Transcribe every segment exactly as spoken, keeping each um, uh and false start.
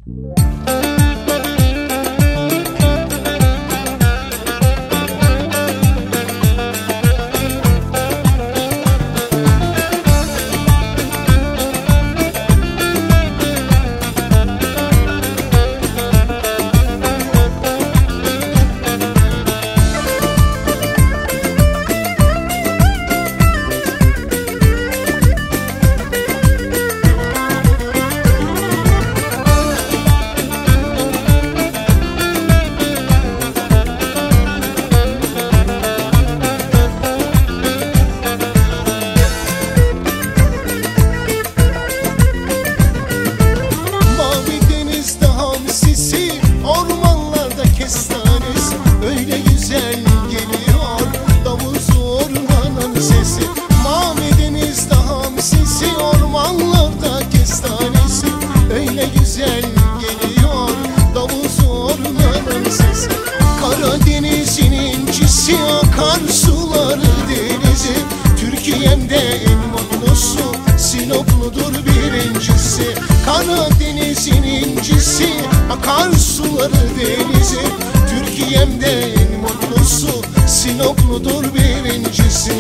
Karadeniz'in incisi, akar suları denizi. Türkiye'mde en mutlusu Sinopludur birincisi. Karadeniz'in incisi, akar suları denizi. Türkiye'mde en mutlusu Sinopludur birincisi.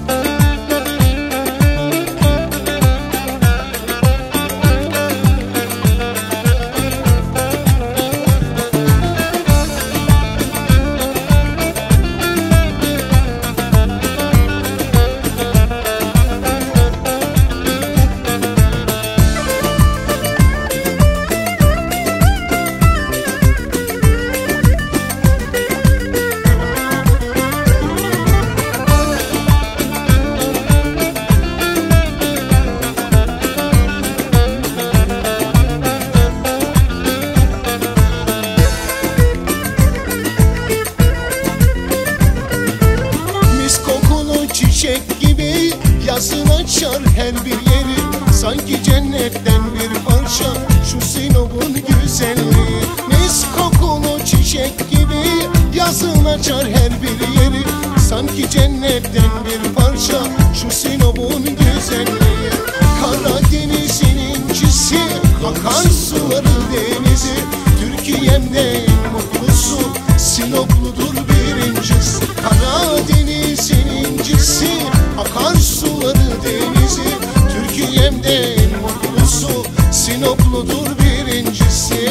Çiçek gibi yazın açar her bir yeri. Sanki cennetten bir parça şu Sinop'un güzelliği. Mis kokulu çiçek gibi yazın açar her bir yeri. Sanki cennetten bir parça şu Sinop'un güzelliği. Karadeniz'in incisi, akar suları denizi. Türkiye'mde en mutlusu Sinopludur birincisi. Karadeniz'in incisi, akar suları denizi. Türkiye'mde en mutlusu Sinopludur birincisi.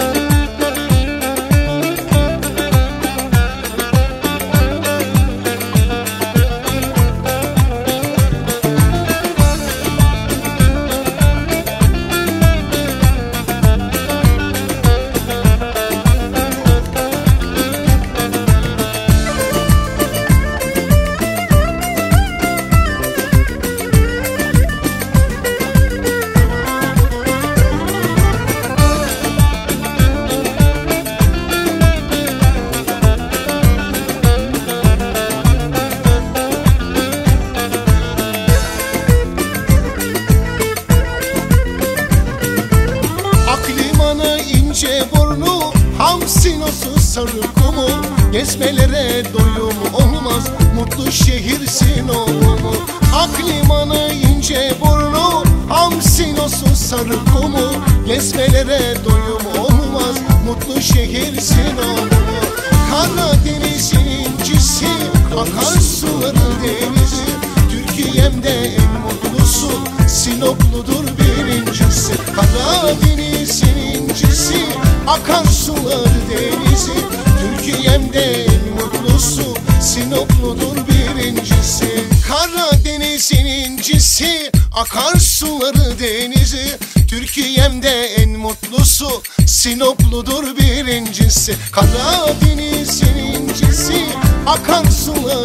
Burnu, Hamsinosu, Sarıkumu, gezmelere doyum olmaz, mutlu şehir Sinop'u. Aklimanı, ince burnu, Hamsinosu, Sarıkumu, gezmelere doyum olmaz, mutlu şehir Sinop'u. Karadeniz'in incisi, akar suları denizi. Türkiye'mde en mutlusu Sinopludur birincisi. Karadeniz'in incisi, akar suları denizi. Türkiye'mde en mutlusu Sinopludur birincisi. Karadeniz'in incisi, akar suları denizi. Türkiye'mde en mutlusu Sinopludur birincisi. Karadeniz'in incisi, akar suları